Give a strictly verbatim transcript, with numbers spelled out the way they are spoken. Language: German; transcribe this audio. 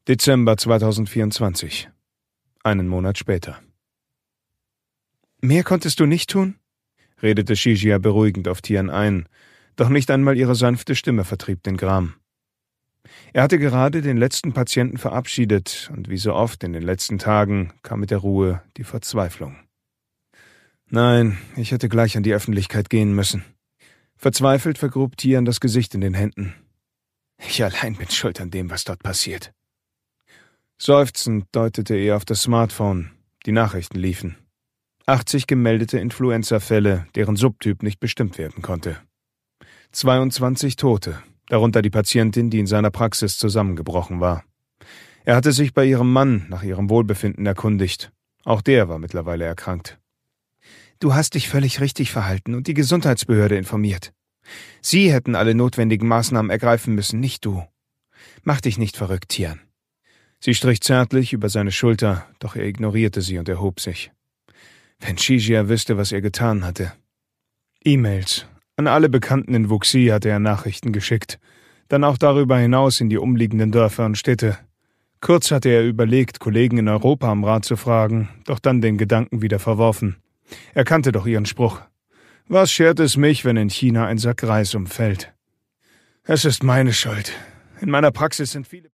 Dezember zweitausendvierundzwanzig. Einen Monat später. »Mehr konntest du nicht tun?« redete Shijia beruhigend auf Tian ein, doch nicht einmal ihre sanfte Stimme vertrieb den Gram. Er hatte gerade den letzten Patienten verabschiedet, und wie so oft in den letzten Tagen kam mit der Ruhe die Verzweiflung. »Nein, ich hätte gleich an die Öffentlichkeit gehen müssen.« Verzweifelt vergrub Tian das Gesicht in den Händen. »Ich allein bin schuld an dem, was dort passiert.« Seufzend deutete er auf das Smartphone. Die Nachrichten liefen. achtzig gemeldete Influenza-Fälle, deren Subtyp nicht bestimmt werden konnte. zweiundzwanzig Tote, darunter die Patientin, die in seiner Praxis zusammengebrochen war. Er hatte sich bei ihrem Mann nach ihrem Wohlbefinden erkundigt. Auch der war mittlerweile erkrankt. »Du hast dich völlig richtig verhalten und die Gesundheitsbehörde informiert. Sie hätten alle notwendigen Maßnahmen ergreifen müssen, nicht du. Mach dich nicht verrückt, Tian.« Sie strich zärtlich über seine Schulter, doch er ignorierte sie und erhob sich. Wenn Shijia wüsste, was er getan hatte. E-Mails. An alle Bekannten in Wuxi hatte er Nachrichten geschickt. Dann auch darüber hinaus in die umliegenden Dörfer und Städte. Kurz hatte er überlegt, Kollegen in Europa am Rat zu fragen, doch dann den Gedanken wieder verworfen. Er kannte doch ihren Spruch. Was schert es mich, wenn in China ein Sack Reis umfällt? Es ist meine Schuld. In meiner Praxis sind viele